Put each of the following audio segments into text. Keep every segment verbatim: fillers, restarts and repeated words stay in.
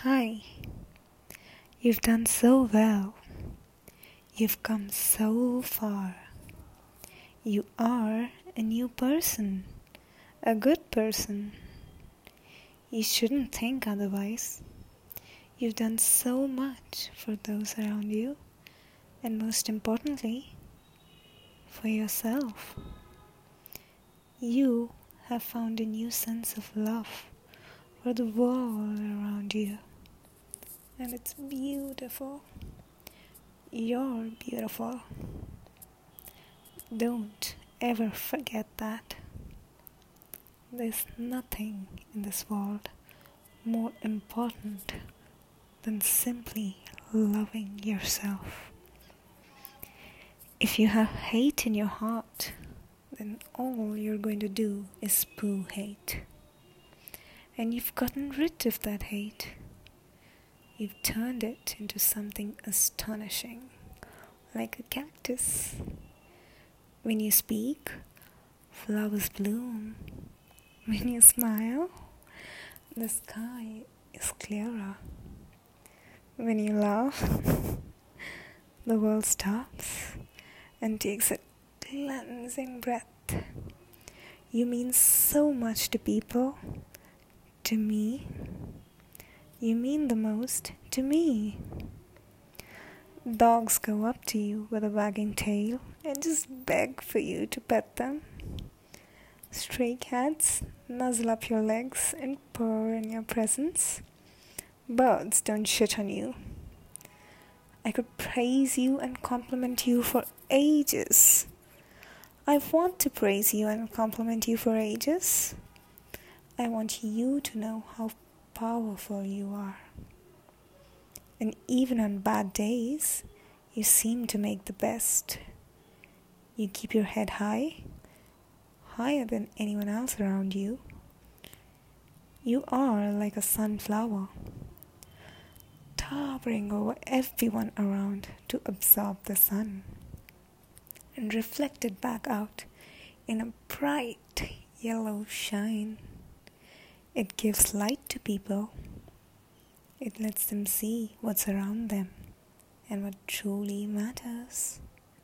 Hi, you've done so well. You've come so far. You are a new person, a good person. You shouldn't think otherwise. You've done so much for those around you, and most importantly, for yourself. You have found a new sense of love for the world around you, and it's beautiful. You're beautiful. Don't ever forget that. There's nothing in this world more important than simply loving yourself. If you have hate in your heart, then all you're going to do is poo hate. And you've gotten rid of that hate. You've turned it into something astonishing, like a cactus. When you speak, flowers bloom. When you smile, the sky is clearer. When you laugh, the world stops and takes a cleansing breath. You mean so much to people, to me. You mean the most to me. Dogs go up to you with a wagging tail and just beg for you to pet them. Stray cats nuzzle up your legs and purr in your presence. Birds don't shit on you. I could praise you and compliment you for ages. I want to praise you and compliment you for ages. I want you to know how powerful you are. And even on bad days, you seem to make the best. You keep your head high, higher than anyone else around you. You are like a sunflower, towering over everyone around to absorb the sun and reflect it back out in a bright yellow shine. It gives light to people. It lets them see what's around them and what truly matters.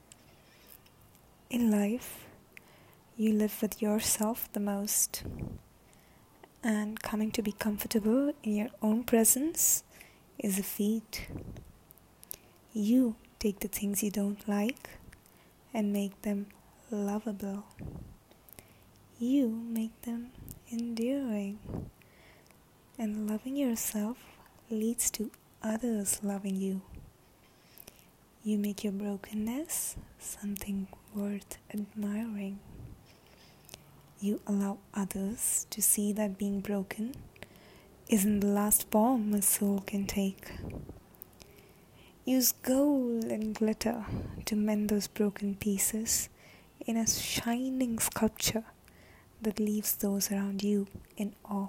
In life, you live with yourself the most, and coming to be comfortable in your own presence is a feat. You take the things you don't like and make them lovable. You make them enduring. And loving yourself leads to others loving you. You make your brokenness something worth admiring. You allow others to see that being broken isn't the last bomb a soul can take. Use gold and glitter to mend those broken pieces in a shining sculpture that leaves those around you in awe.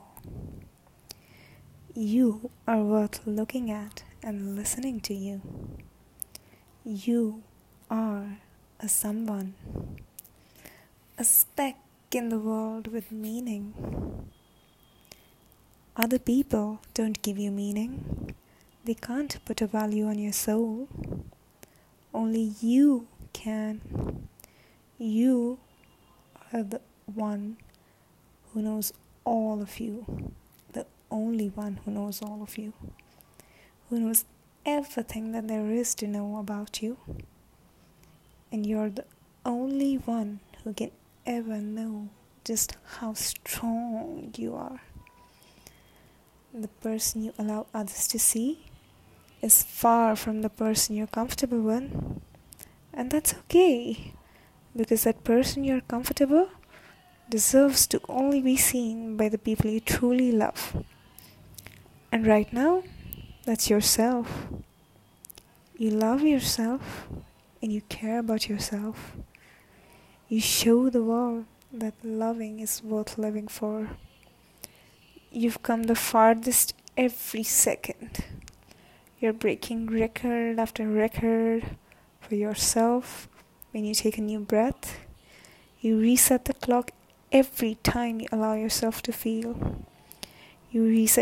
You are worth looking at and listening to you. You are a someone, a speck in the world with meaning. Other people don't give you meaning. They can't put a value on your soul. Only you can. You are the one who knows all of you. The only one who knows all of you. Who knows everything that there is to know about you. And you're the only one who can ever know just how strong you are. The person you allow others to see is far from the person you're comfortable with. And that's okay, because that person you're comfortable deserves to only be seen by the people you truly love. And right now, that's yourself. You love yourself and you care about yourself. You show the world that loving is worth living for. You've come the farthest every second. You're breaking record after record for yourself. When you take a new breath, you reset the clock every time you allow yourself to feel. You reset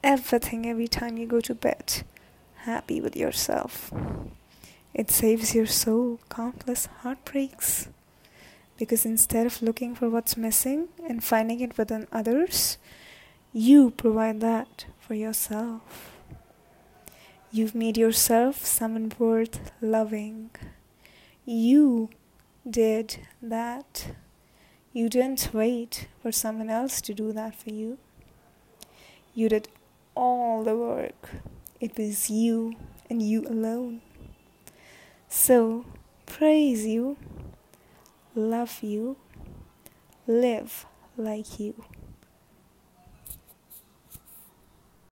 everything every time you go to bed, happy with yourself. It saves your soul countless heartbreaks. Because instead of looking for what's missing and finding it within others, you provide that for yourself. You've made yourself someone worth loving. You did that. You didn't wait for someone else to do that for you. You did all the work. It was you and you alone. So, praise you, love you, live like you.